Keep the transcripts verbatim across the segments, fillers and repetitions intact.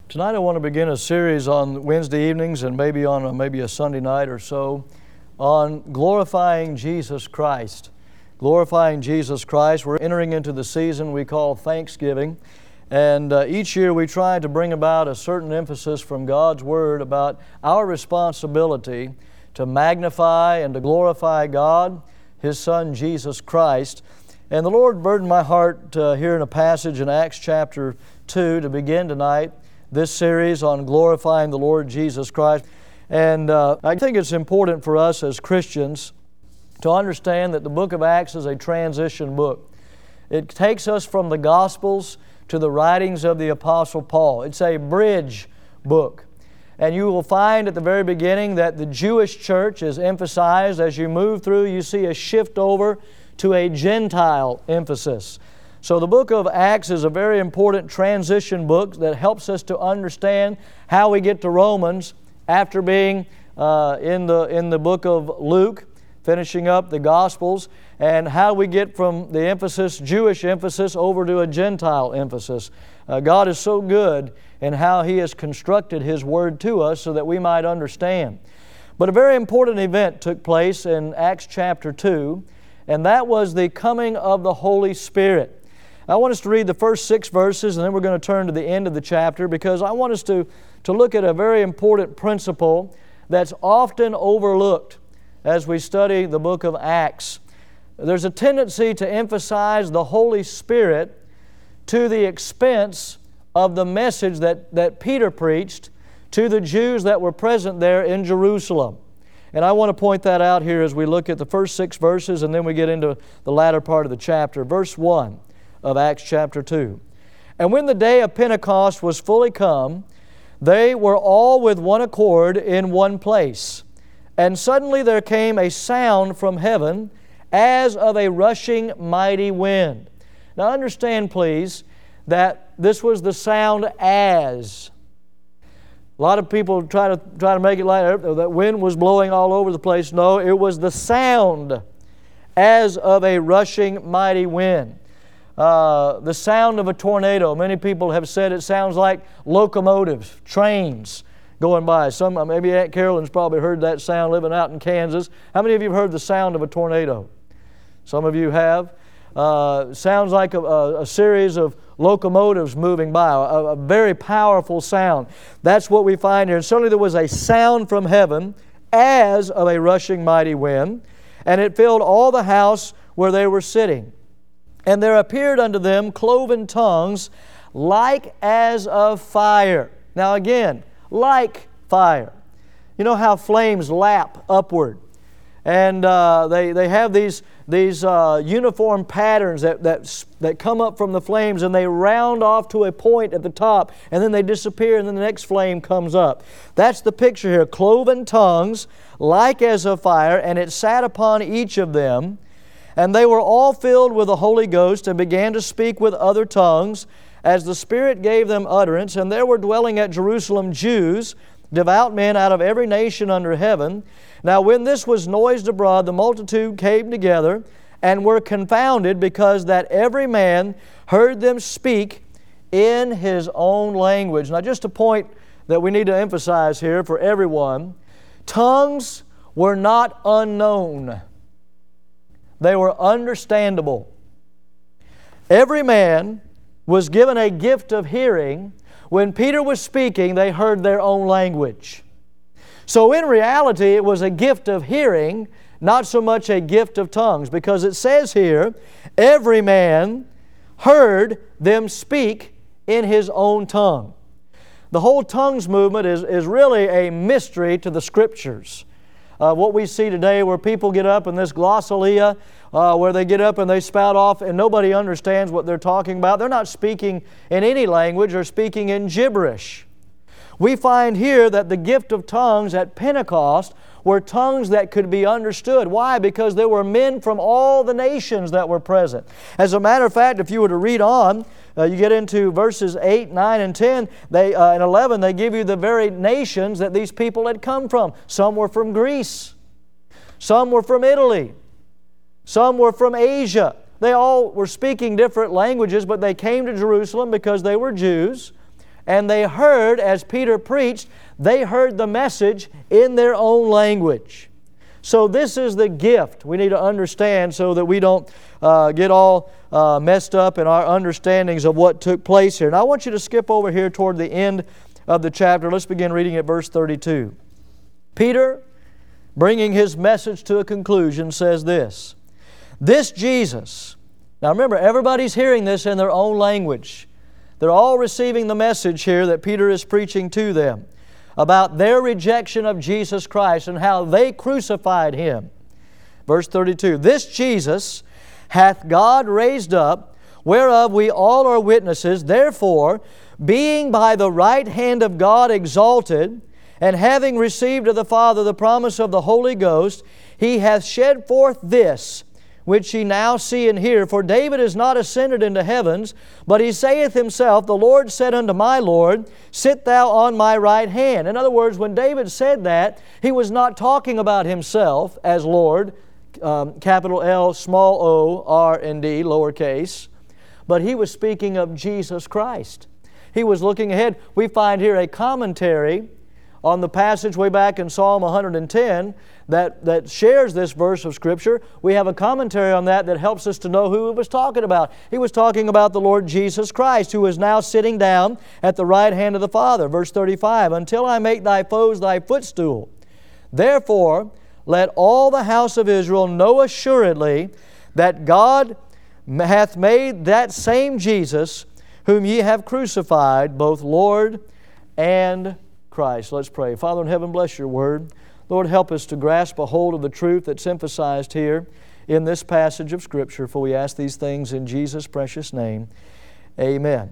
Tonight I want to begin a series on Wednesday evenings and maybe on a, maybe a Sunday night or so on glorifying Jesus Christ. Glorifying Jesus Christ. We're entering into the season we call Thanksgiving, and uh, each year we try to bring about a certain emphasis from God's Word about our responsibility to magnify and to glorify God, His Son Jesus Christ. And the Lord burdened my heart uh, here in a passage in Acts chapter two to begin tonight this series on glorifying the Lord Jesus Christ. And uh, I think it's important for us as Christians to understand that the book of Acts is a transition book. It takes us from the Gospels to the writings of the Apostle Paul. It's a bridge book. And you will find at the very beginning that the Jewish church is emphasized. As you move through, you see a shift over to a Gentile emphasis. So the book of Acts is a very important transition book that helps us to understand how we get to Romans after being uh, in the in the book of Luke, finishing up the Gospels, and how we get from the emphasis, Jewish emphasis, over to a Gentile emphasis. Uh, God is so good in how He has constructed His Word to us so that we might understand. But a very important event took place in Acts chapter two, and that was the coming of the Holy Spirit. I want us to read the first six verses, and then we're going to turn to the end of the chapter, because I want us to, to look at a very important principle that's often overlooked as we study the book of Acts. There's a tendency to emphasize the Holy Spirit to the expense of the message that, that Peter preached to the Jews that were present there in Jerusalem. And I want to point that out here as we look at the first six verses, and then we get into the latter part of the chapter. Verse one of Acts chapter two. And when the day of Pentecost was fully come, they were all with one accord in one place. And suddenly there came a sound from heaven as of a rushing mighty wind. Now understand, please, that this was the sound as. A lot of people try to try to make it like that wind was blowing all over the place. No, it was the sound as of a rushing mighty wind. Uh, the sound of a tornado. Many people have said it sounds like locomotives, trains going by. Some, maybe Aunt Carolyn's probably heard that sound living out in Kansas. How many of you have heard the sound of a tornado? Some of you have. Uh, sounds like a, a, a series of locomotives moving by, a, a very powerful sound. That's what we find here. And suddenly there was a sound from heaven as of a rushing mighty wind, and it filled all the house where they were sitting. And there appeared unto them cloven tongues like as of fire. Now again, like fire. You know how flames lap upward. And uh, they, they have these, these uh, uniform patterns that, that, that come up from the flames, and they round off to a point at the top, and then they disappear, and then the next flame comes up. That's the picture here. Cloven tongues like as of fire, and it sat upon each of them. And they were all filled with the Holy Ghost and began to speak with other tongues as the Spirit gave them utterance. And there were dwelling at Jerusalem Jews, devout men out of every nation under heaven. Now when this was noised abroad, the multitude came together and were confounded, because that every man heard them speak in his own language. Now just a point that we need to emphasize here for everyone. Tongues were not unknown. They were understandable. Every man was given a gift of hearing. When Peter was speaking, they heard their own language. So in reality, it was a gift of hearing, not so much a gift of tongues, because it says here, every man heard them speak in his own tongue. The whole tongues movement is, is really a mystery to the Scriptures. Uh, what we see today, where people get up in this glossolalia, uh, where they get up and they spout off and nobody understands what they're talking about. They're not speaking in any language, they're speaking in gibberish. We find here that the gift of tongues at Pentecost were tongues that could be understood. Why? Because there were men from all the nations that were present. As a matter of fact, if you were to read on, uh, you get into verses eight, nine, and ten, they, uh, and eleven, they give you the very nations that these people had come from. Some were from Greece. Some were from Italy. Some were from Asia. They all were speaking different languages, but they came to Jerusalem because they were Jews. and they heard, as Peter preached, they heard the message in their own language. So this is the gift we need to understand so that we don't uh, get all uh, messed up in our understandings of what took place here. Now I want you to skip over here toward the end of the chapter. Let's begin reading at verse thirty-two. Peter, bringing his message to a conclusion, says this: This Jesus... Now remember, everybody's hearing this in their own language. They're all receiving the message here that Peter is preaching to them about their rejection of Jesus Christ and how they crucified Him. Verse thirty-two, This Jesus hath God raised up, whereof we all are witnesses. Therefore, being by the right hand of God exalted, and having received of the Father the promise of the Holy Ghost, He hath shed forth this, which ye now see and hear. For David is not ascended into heavens, but he saith himself, The Lord said unto my Lord, Sit thou on my right hand. In other words, when David said that, he was not talking about himself as Lord, um, capital L, small o, R and D, lowercase, but he was speaking of Jesus Christ. He was looking ahead. We find here a commentary on the passage way back in Psalm one hundred ten that, that shares this verse of Scripture. We have a commentary on that that helps us to know who he was talking about. He was talking about the Lord Jesus Christ, who is now sitting down at the right hand of the Father. Verse thirty-five, Until I make thy foes thy footstool. Therefore, let all the house of Israel know assuredly that God hath made that same Jesus, whom ye have crucified, both Lord and Christ. Let's pray. Father in heaven, bless your word. Lord, help us to grasp a hold of the truth that's emphasized here in this passage of Scripture, for we ask these things in Jesus' precious name. Amen.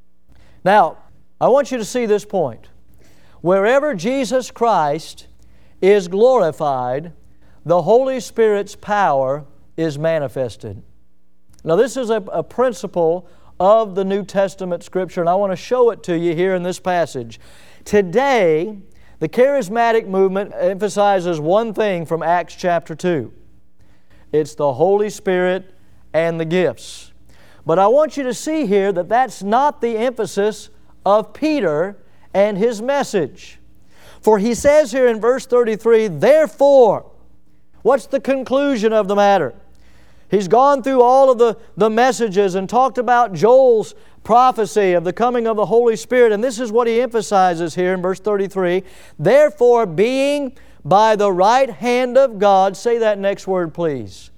Now, I want you to see this point. Wherever Jesus Christ is glorified, the Holy Spirit's power is manifested. Now, this is a, a principle of the New Testament Scripture, and I want to show it to you here in this passage. Today, the charismatic movement emphasizes one thing from Acts chapter two. It's the Holy Spirit and the gifts. But I want you to see here that that's not the emphasis of Peter and his message. For he says here in verse thirty-three, Therefore, what's the conclusion of the matter? He's gone through all of the, the messages and talked about Joel's prophecy of the coming of the Holy Spirit. And this is what he emphasizes here in verse thirty-three. Therefore, being by the right hand of God, say that next word please,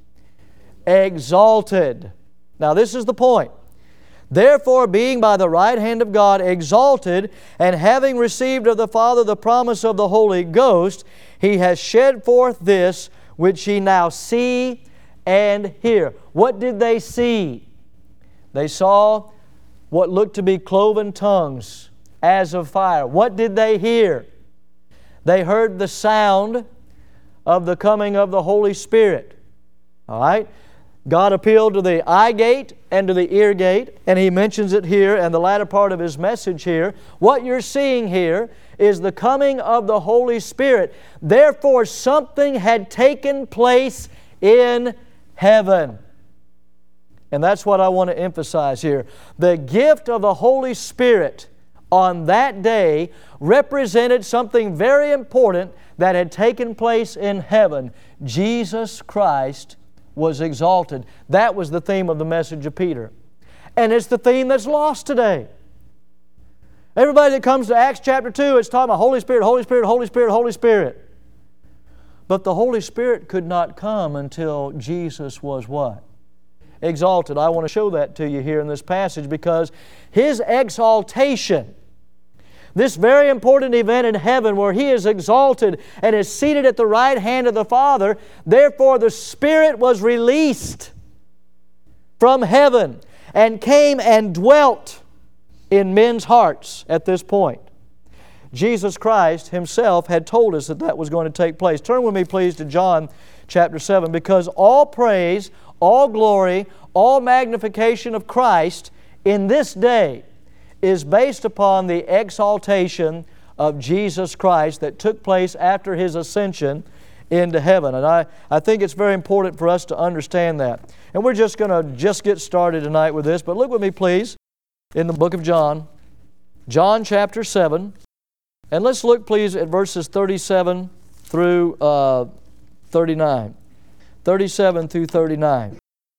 exalted. Now this is the point. Therefore, being by the right hand of God exalted, and having received of the Father the promise of the Holy Ghost, He has shed forth this, which ye now see and hear. What did they see? They saw what looked to be cloven tongues as of fire. What did they hear? They heard the sound of the coming of the Holy Spirit. All right? God appealed to the eye gate and to the ear gate, and He mentions it here in the latter part of His message here. What you're seeing here is the coming of the Holy Spirit. Therefore, something had taken place in heaven. And that's what I want to emphasize here. The gift of the Holy Spirit on that day represented something very important that had taken place in heaven. Jesus Christ was exalted. That was the theme of the message of Peter. And it's the theme that's lost today. Everybody that comes to Acts chapter two, it's talking about Holy Spirit, Holy Spirit, Holy Spirit, Holy Spirit. But the Holy Spirit could not come until Jesus was what? Exalted. I want to show that to you here in this passage, because His exaltation, this very important event in heaven where He is exalted and is seated at the right hand of the Father, therefore the Spirit was released from heaven and came and dwelt in men's hearts at this point. Jesus Christ Himself had told us that that was going to take place. Turn with me please to John chapter seven, because all praise, all glory, all magnification of Christ in this day is based upon the exaltation of Jesus Christ that took place after His ascension into heaven. And I, I think it's very important for us to understand that. And we're just going to just get started tonight with this, but look with me please in the book of John John chapter seven. And let's look, please, at verses thirty-seven through uh, thirty-nine. thirty-seven through thirty-nine.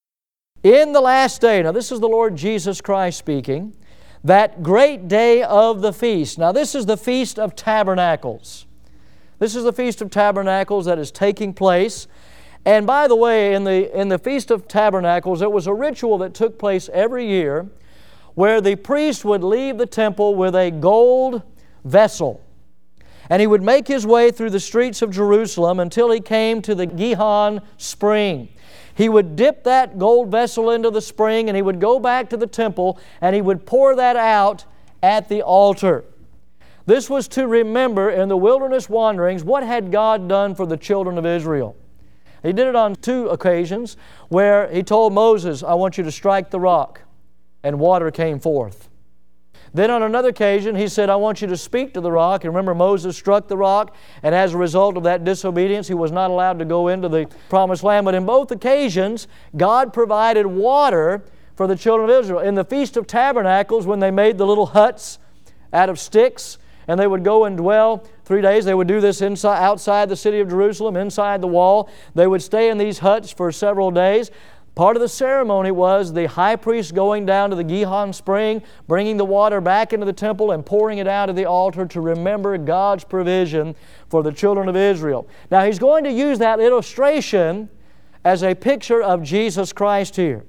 In the last day, now this is the Lord Jesus Christ speaking, that great day of the feast. Now this is the Feast of Tabernacles. This is the Feast of Tabernacles that is taking place. And by the way, in the, in the Feast of Tabernacles, there was a ritual that took place every year where the priest would leave the temple with a gold vessel. And he would make his way through the streets of Jerusalem until he came to the Gihon spring. He would dip that gold vessel into the spring, and he would go back to the temple, and he would pour that out at the altar. This was to remember in the wilderness wanderings what had God done for the children of Israel. He did it on two occasions where He told Moses, I want you to strike the rock, and water came forth. Then on another occasion, He said, I want you to speak to the rock. And remember, Moses struck the rock, and as a result of that disobedience, he was not allowed to go into the promised land. But in both occasions, God provided water for the children of Israel. In the Feast of Tabernacles, when they made the little huts out of sticks, and they would go and dwell three days, they would do this inside, outside the city of Jerusalem, inside the wall. They would stay in these huts for several days. Part of the ceremony was the high priest going down to the Gihon spring, bringing the water back into the temple and pouring it out at the altar to remember God's provision for the children of Israel. Now He's going to use that illustration as a picture of Jesus Christ here.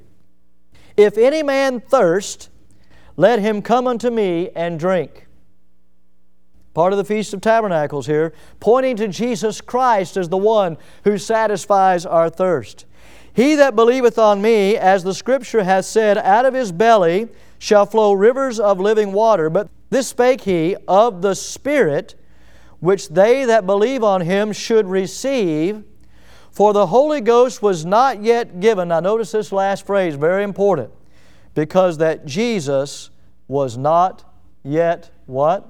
If any man thirst, let him come unto me and drink. Part of the Feast of Tabernacles here, pointing to Jesus Christ as the one who satisfies our thirst. He that believeth on me, as the Scripture hath said, out of his belly shall flow rivers of living water. But this spake He of the Spirit, which they that believe on Him should receive. For the Holy Ghost was not yet given. Now notice this last phrase, very important. Because that Jesus was not yet what?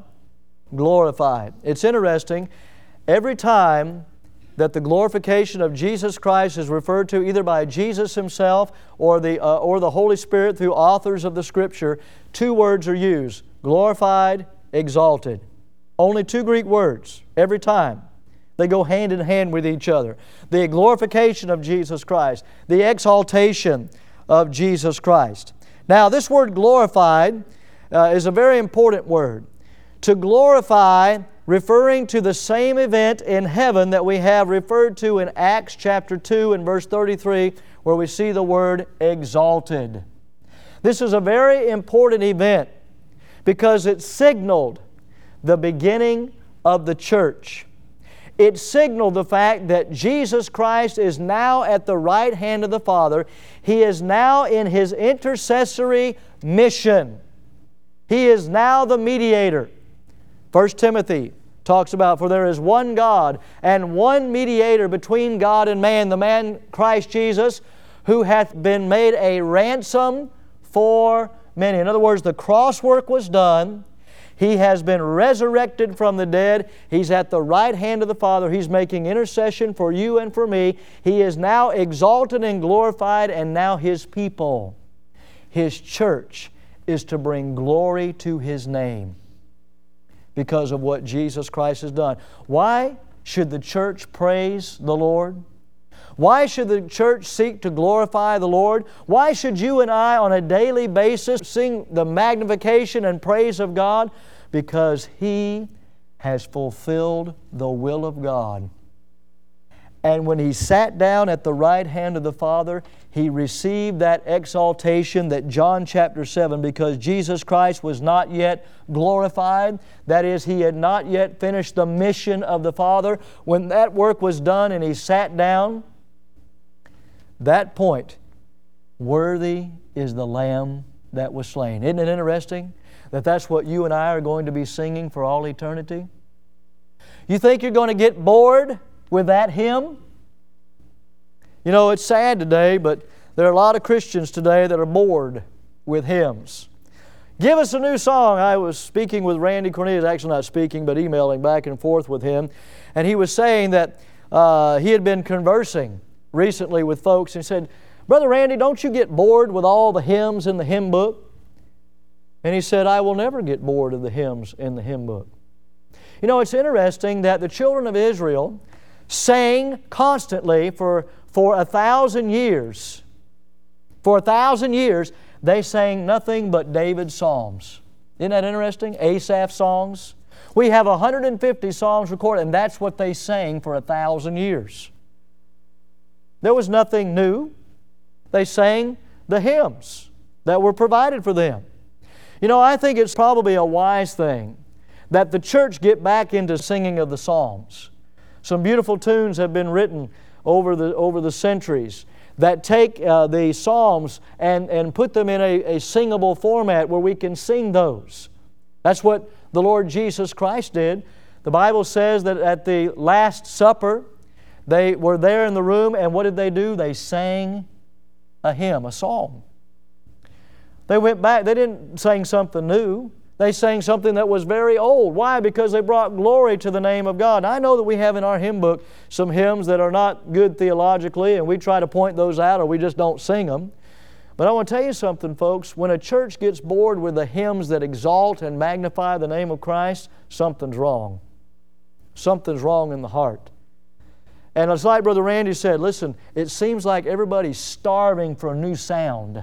Glorified. It's interesting. Every time that the glorification of Jesus Christ is referred to either by Jesus Himself or the, uh, or the Holy Spirit through authors of the Scripture, two words are used, glorified, exalted. Only two Greek words every time. They go hand in hand with each other. The glorification of Jesus Christ, the exaltation of Jesus Christ. Now this word glorified uh, is a very important word. To glorify, referring to the same event in heaven that we have referred to in Acts chapter two and verse thirty-three, where we see the word exalted. This is a very important event because it signaled the beginning of the church. It signaled the fact that Jesus Christ is now at the right hand of the Father. He is now in His intercessory mission. He is now the mediator. First Timothy talks about, for there is one God and one mediator between God and man, the man Christ Jesus, who hath been made a ransom for many. In other words, the cross work was done. He has been resurrected from the dead. He's at the right hand of the Father. He's making intercession for you and for me. He is now exalted and glorified, and now His people, His church, is to bring glory to His name because of what Jesus Christ has done. Why should the church praise the Lord? Why should the church seek to glorify the Lord? Why should you and I on a daily basis sing the magnification and praise of God? Because He has fulfilled the will of God. And when He sat down at the right hand of the Father, He received that exaltation that John chapter seven, because Jesus Christ was not yet glorified, that is, He had not yet finished the mission of the Father. When that work was done and He sat down, that point, worthy is the Lamb that was slain. Isn't it interesting that that's what you and I are going to be singing for all eternity? You think you're going to get bored with that hymn? You know, it's sad today, but there are a lot of Christians today that are bored with hymns. Give us a new song. I was speaking with Randy Cornelius, actually not speaking, but emailing back and forth with him, and he was saying that uh, he had been conversing recently with folks and said, Brother Randy, don't you get bored with all the hymns in the hymn book? And he said, I will never get bored of the hymns in the hymn book. You know, it's interesting that the children of Israel sang constantly for, for a thousand years. For a thousand years, they sang nothing but David's psalms. Isn't that interesting? Asaph songs. We have one hundred fifty songs recorded, and that's what they sang for a thousand years. There was nothing new. They sang the hymns that were provided for them. You know, I think it's probably a wise thing that the church get back into singing of the Psalms. Some beautiful tunes have been written over the, over the centuries that take uh, the Psalms and, and put them in a, a singable format where we can sing those. That's what the Lord Jesus Christ did. The Bible says that at the Last Supper, they were there in the room, and what did they do? They sang a hymn, a psalm. They went back, they didn't sing something new. They sang something that was very old. Why? Because they brought glory to the name of God. And I know that we have in our hymn book some hymns that are not good theologically, and we try to point those out, or we just don't sing them. But I want to tell you something, folks. When a church gets bored with the hymns that exalt and magnify the name of Christ, something's wrong. Something's wrong in the heart. And it's like Brother Randy said, listen, it seems like everybody's starving for a new sound.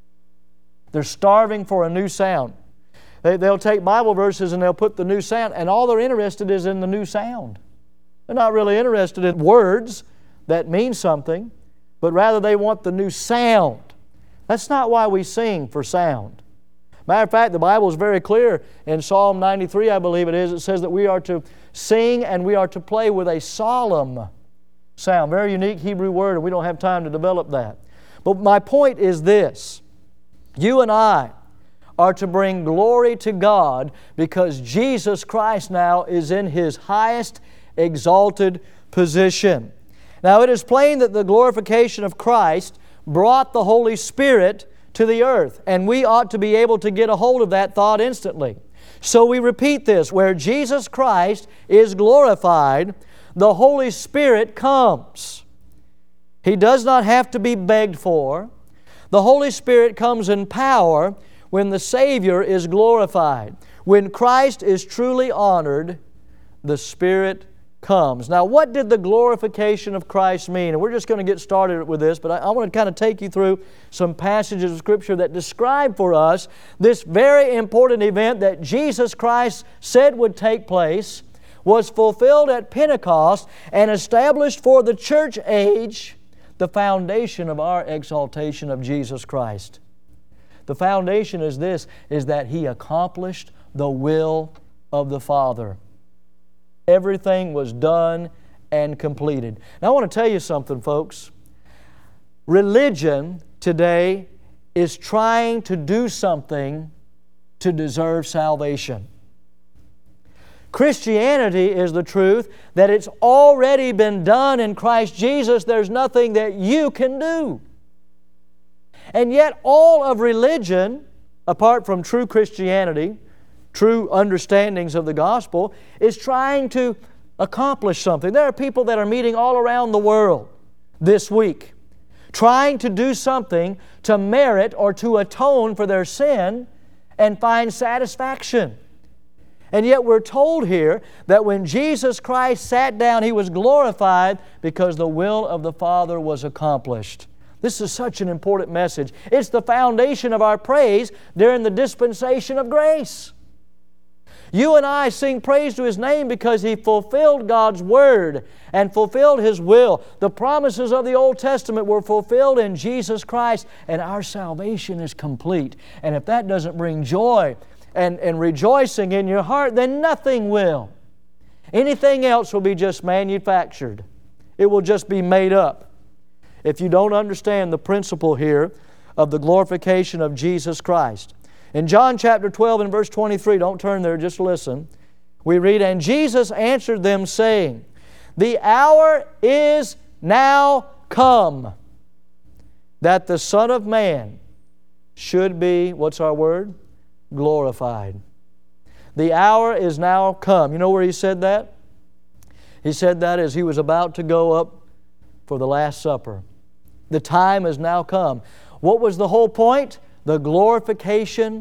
They're starving for a new sound. They, they'll take Bible verses and they'll put the new sound, and all they're interested is in the new sound. They're not really interested in words that mean something, but rather they want the new sound. That's not why we sing for sound. Matter of fact, the Bible is very clear in Psalm ninety-three, I believe it is. It says that we are to sing and we are to play with a solemn sound. Very unique Hebrew word, and we don't have time to develop that. But my point is this. You and I are to bring glory to God because Jesus Christ now is in His highest exalted position. Now it is plain that the glorification of Christ brought the Holy Spirit to the earth, and we ought to be able to get a hold of that thought instantly. So we repeat this, where Jesus Christ is glorified, the Holy Spirit comes. He does not have to be begged for. The Holy Spirit comes in power when the Savior is glorified. When Christ is truly honored, the Spirit comes. Now, what did the glorification of Christ mean? And we're just going to get started with this, but I, I want to kind of take you through some passages of Scripture that describe for us this very important event that Jesus Christ said would take place, was fulfilled at Pentecost, and established for the church age the foundation of our exaltation of Jesus Christ. The foundation is this, is that He accomplished the will of the Father. Everything was done and completed. Now I want to tell you something, folks. Religion today is trying to do something to deserve salvation. Christianity is the truth that it's already been done in Christ Jesus. There's nothing that you can do. And yet all of religion, apart from true Christianity, true understandings of the gospel, is trying to accomplish something. There are people that are meeting all around the world this week, trying to do something to merit or to atone for their sin and find satisfaction. And yet we're told here that when Jesus Christ sat down, He was glorified because the will of the Father was accomplished. This is such an important message. It's the foundation of our praise during the dispensation of grace. You and I sing praise to His name because He fulfilled God's Word and fulfilled His will. The promises of the Old Testament were fulfilled in Jesus Christ, and our salvation is complete. And if that doesn't bring joy and, and rejoicing in your heart, then nothing will. Anything else will be just manufactured. It will just be made up. If you don't understand the principle here of the glorification of Jesus Christ. In John chapter twelve and verse twenty-three, don't turn there, just listen. We read, "And Jesus answered them, saying, The hour is now come, that the Son of Man should be," what's our word? Glorified. The hour is now come. You know where He said that? He said that as He was about to go up for the Last Supper. The time has now come. What was the whole point? The glorification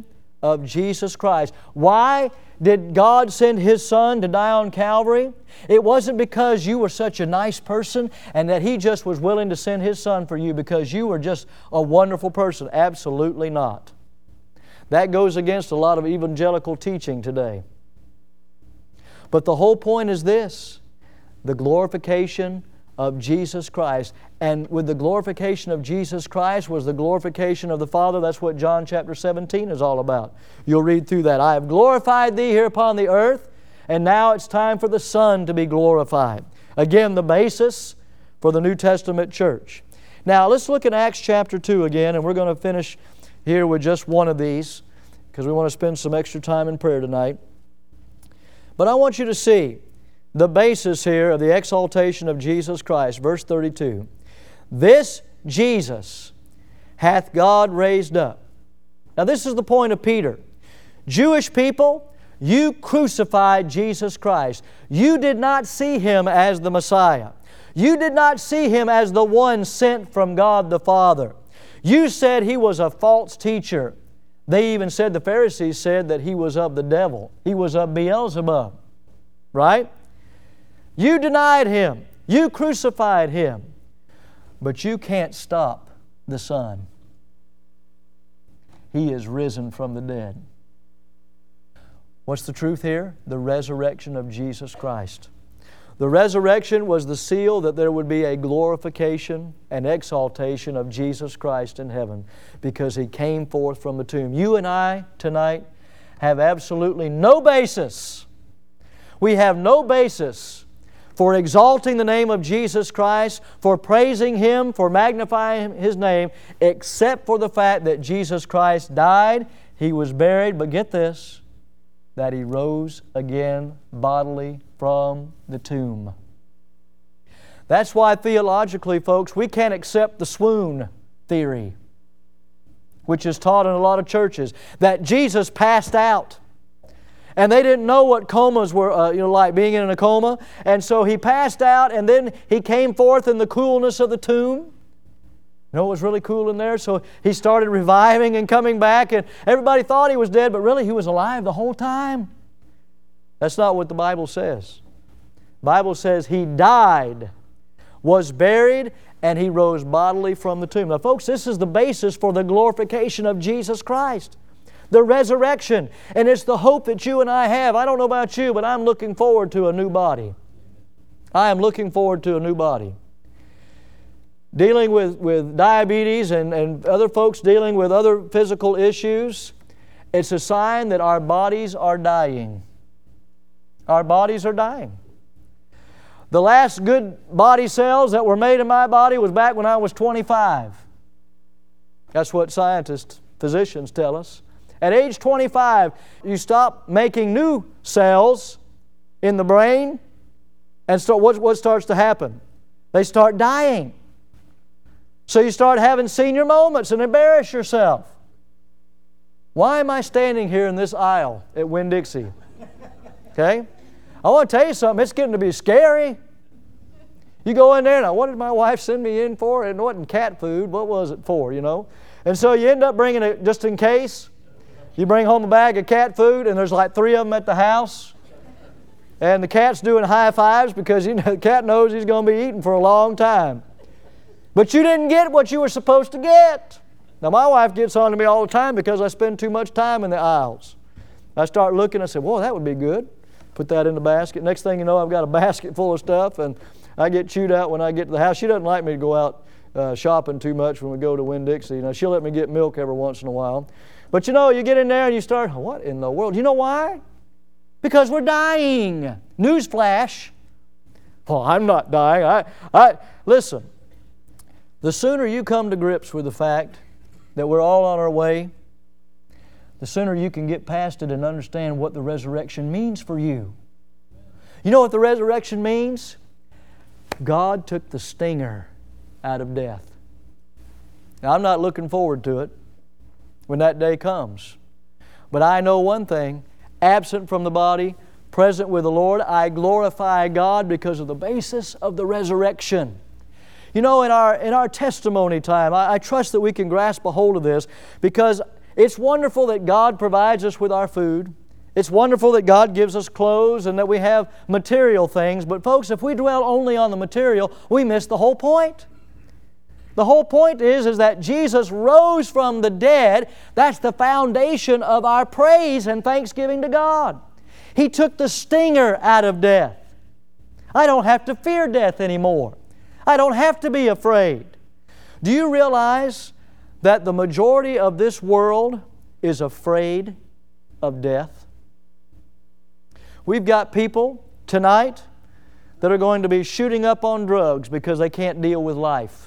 of Jesus Christ. Why did God send His Son to die on Calvary? It wasn't because you were such a nice person and that He just was willing to send His Son for you because you were just a wonderful person. Absolutely not. That goes against a lot of evangelical teaching today. But the whole point is this: the glorification of Jesus Christ. And with the glorification of Jesus Christ was the glorification of the Father. That's what John chapter seventeen is all about. You'll read through that. I have glorified Thee here upon the earth, and now it's time for the Son to be glorified. Again, the basis for the New Testament church. Now, let's look at Acts chapter two again, and we're going to finish here with just one of these because we want to spend some extra time in prayer tonight. But I want you to see the basis here of the exaltation of Jesus Christ. Verse thirty-two. This Jesus hath God raised up. Now this is the point of Peter. Jewish people, you crucified Jesus Christ. You did not see Him as the Messiah. You did not see Him as the one sent from God the Father. You said He was a false teacher. They even said, the Pharisees said that He was of the devil. He was of Beelzebub. Right? You denied Him. You crucified Him. But you can't stop the Son. He is risen from the dead. What's the truth here? The resurrection of Jesus Christ. The resurrection was the seal that there would be a glorification and exaltation of Jesus Christ in heaven because He came forth from the tomb. You and I tonight have absolutely no basis. We have no basis for exalting the name of Jesus Christ, for praising Him, for magnifying His name, except for the fact that Jesus Christ died, He was buried, but get this, that He rose again bodily from the tomb. That's why theologically, folks, we can't accept the swoon theory, which is taught in a lot of churches, that Jesus passed out. And they didn't know what comas were uh, you know, like, being in a coma. And so He passed out, and then He came forth in the coolness of the tomb. You know, it was really cool in there. So He started reviving and coming back, and everybody thought He was dead, but really He was alive the whole time. That's not what the Bible says. The Bible says He died, was buried, and He rose bodily from the tomb. Now, folks, this is the basis for the glorification of Jesus Christ. The resurrection. And it's the hope that you and I have. I don't know about you, but I'm looking forward to a new body. I am looking forward to a new body. Dealing with, with diabetes and, and other folks dealing with other physical issues, it's a sign that our bodies are dying. Our bodies are dying. The last good body cells that were made in my body was back when I was twenty-five. That's what scientists, physicians tell us. At age twenty-five, you stop making new cells in the brain, and so what, what starts to happen? They start dying. So you start having senior moments and embarrass yourself. Why am I standing here in this aisle at Winn-Dixie? Okay? I want to tell you something. It's getting to be scary. You go in there, and what did my wife send me in for? It wasn't cat food. What was it for, you know? And so you end up bringing it just in case. You bring home a bag of cat food, and there's like three of them at the house. And the cat's doing high fives because you know, the cat knows he's going to be eating for a long time. But you didn't get what you were supposed to get. Now, my wife gets on to me all the time because I spend too much time in the aisles. I start looking, I say, whoa, that would be good. Put that in the basket. Next thing you know, I've got a basket full of stuff, and I get chewed out when I get to the house. She doesn't like me to go out uh, shopping too much when we go to Winn-Dixie. Now, she'll let me get milk every once in a while. But you know, you get in there and you start, what in the world? You know why? Because we're dying. Newsflash. Well, I'm not dying. I, I, listen, the sooner you come to grips with the fact that we're all on our way, the sooner you can get past it and understand what the resurrection means for you. You know what the resurrection means? God took the stinger out of death. Now, I'm not looking forward to it when that day comes. But I know one thing, absent from the body, present with the Lord, I glorify God because of the basis of the resurrection. You know, in our, in our testimony time, I, I trust that we can grasp a hold of this because It's wonderful that God provides us with our food. It's wonderful that God gives us clothes and that we have material things. But folks, if we dwell only on the material, we miss the whole point. The whole point is, is that Jesus rose from the dead. That's the foundation of our praise and thanksgiving to God. He took the stinger out of death. I don't have to fear death anymore. I don't have to be afraid. Do you realize that the majority of this world is afraid of death? We've got people tonight that are going to be shooting up on drugs because they can't deal with life.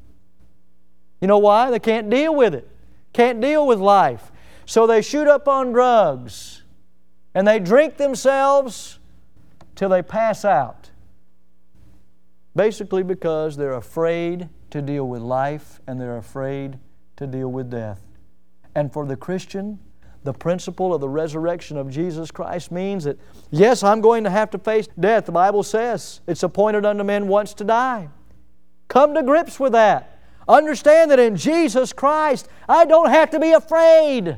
You know why? They can't deal with it. Can't deal with life. So they shoot up on drugs and they drink themselves till they pass out. Basically because they're afraid to deal with life and they're afraid to deal with death. And for the Christian, the principle of the resurrection of Jesus Christ means that, yes, I'm going to have to face death. The Bible says it's appointed unto men once to die. Come to grips with that. Understand that in Jesus Christ, I don't have to be afraid.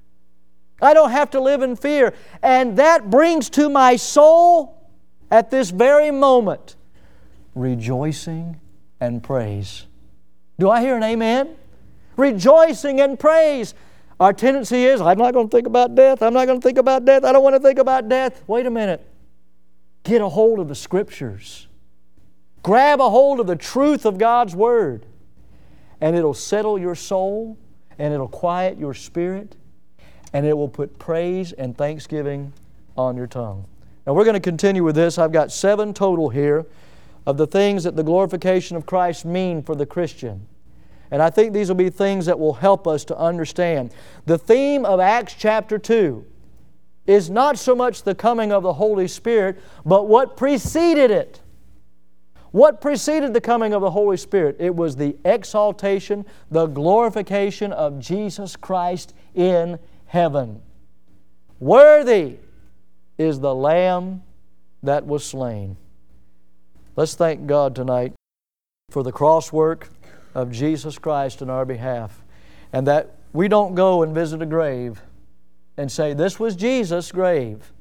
I don't have to live in fear. And that brings to my soul, at this very moment, rejoicing and praise. Do I hear an amen? Rejoicing and praise. Our tendency is, I'm not going to think about death. I'm not going to think about death. I don't want to think about death. Wait a minute. Get a hold of the Scriptures. Grab a hold of the truth of God's Word. And it'll settle your soul, and it'll quiet your spirit, and it will put praise and thanksgiving on your tongue. Now we're going to continue with this. I've got seven total here of the things that the glorification of Christ mean for the Christian. And I think these will be things that will help us to understand. The theme of Acts chapter two is not so much the coming of the Holy Spirit, but what preceded it. What preceded the coming of the Holy Spirit? It was the exaltation, the glorification of Jesus Christ in heaven. Worthy is the Lamb that was slain. Let's thank God tonight for the cross work of Jesus Christ in our behalf, and that we don't go and visit a grave and say, this was Jesus' grave.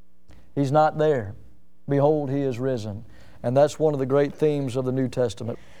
He's not there. Behold, He is risen. And that's one of the great themes of the New Testament.